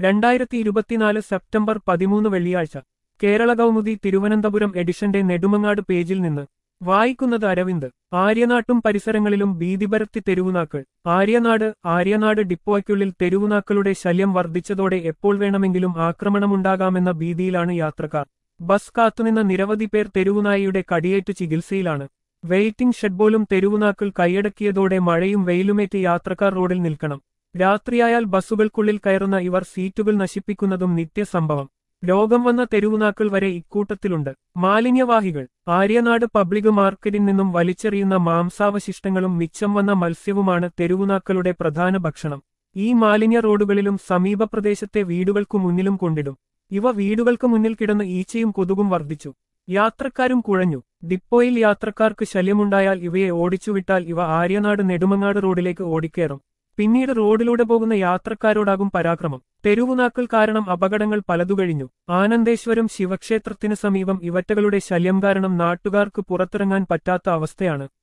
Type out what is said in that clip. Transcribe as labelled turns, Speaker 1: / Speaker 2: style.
Speaker 1: 2024 September 13 വെള്ളിയാഴ്ച കേരള കൗമുദി തിരുവനന്തപുരം എഡിഷന്റെ നെടുമങ്ങാട് പേജിൽ നിന്ന് വായിക്കുന്നത് അരവിന്ദ്. ആര്യനാട്ടും പരിസരങ്ങളിലും ഭീതിപരത്തി തെരുവുനാക്കൾ. ആര്യനാട് ഡിപ്പോയ്ക്കുള്ളിൽ തെരുവുനാക്കളുടെ ശല്യം വർദ്ധിച്ചതോടെ എപ്പോൾ വേണമെങ്കിലും ആക്രമണമുണ്ടാകാമെന്ന ഭീതിയിലാണ് യാത്രക്കാർ. ബസ് കാത്തുനിന്ന നിരവധി പേർ തെരുവുനായയുടെ കടിയേറ്റ് ചികിത്സയിലാണ്. വെയിറ്റിംഗ് ഷെഡ് പോലും തെരുവുനാക്കൾ കൈയടക്കിയതോടെ മഴയും വെയിലുമേറ്റ് യാത്രക്കാർ റോഡിൽ നിൽക്കണം. രാത്രിയായാൽ ബസ്സുകൾക്കുള്ളിൽ കയറുന്ന ഇവർ സീറ്റുകൾ നശിപ്പിക്കുന്നതും നിത്യസംഭവം. രോഗം വന്ന തെരുവുനാക്കൾ വരെ ഇക്കൂട്ടത്തിലുണ്ട്. മാലിന്യവാഹികൾ. ആര്യനാട് പബ്ലിക് മാർക്കറ്റിൽ നിന്നും വലിച്ചെറിയുന്ന മാംസാവശിഷ്ടങ്ങളും മിച്ചം വന്ന മത്സ്യവുമാണ് തെരുവുനാക്കളുടെ പ്രധാന ഭക്ഷണം. ഈ മാലിന്യ റോഡുകളിലും സമീപ പ്രദേശത്തെ വീടുകൾക്കു മുന്നിലും കൊണ്ടിടും. ഇവ വീടുകൾക്ക് മുന്നിൽ കിടന്ന് ഈച്ചയും കൊതുകും വർദ്ധിച്ചു. യാത്രക്കാരും കുഴഞ്ഞു. ഡിപ്പോയിൽ യാത്രക്കാർക്ക് ശല്യമുണ്ടായാൽ ഇവയെ ഓടിച്ചുവിട്ടാൽ ഇവ ആര്യനാട് നെടുമങ്ങാട് റോഡിലേക്ക് ഓടിക്കേറും. പിന്നീട് റോഡിലൂടെ പോകുന്ന യാത്രക്കാരോടാകും പരാക്രമം. തെരുവുനാക്കൾ കാരണം അപകടങ്ങൾ പലതു കഴിഞ്ഞു. ആനന്ദേശ്വരം ശിവക്ഷേത്രത്തിന് സമീപം ഇവറ്റകളുടെ ശല്യം കാരണം നാട്ടുകാർക്ക് പുറത്തിറങ്ങാൻ പറ്റാത്ത അവസ്ഥയാണ്.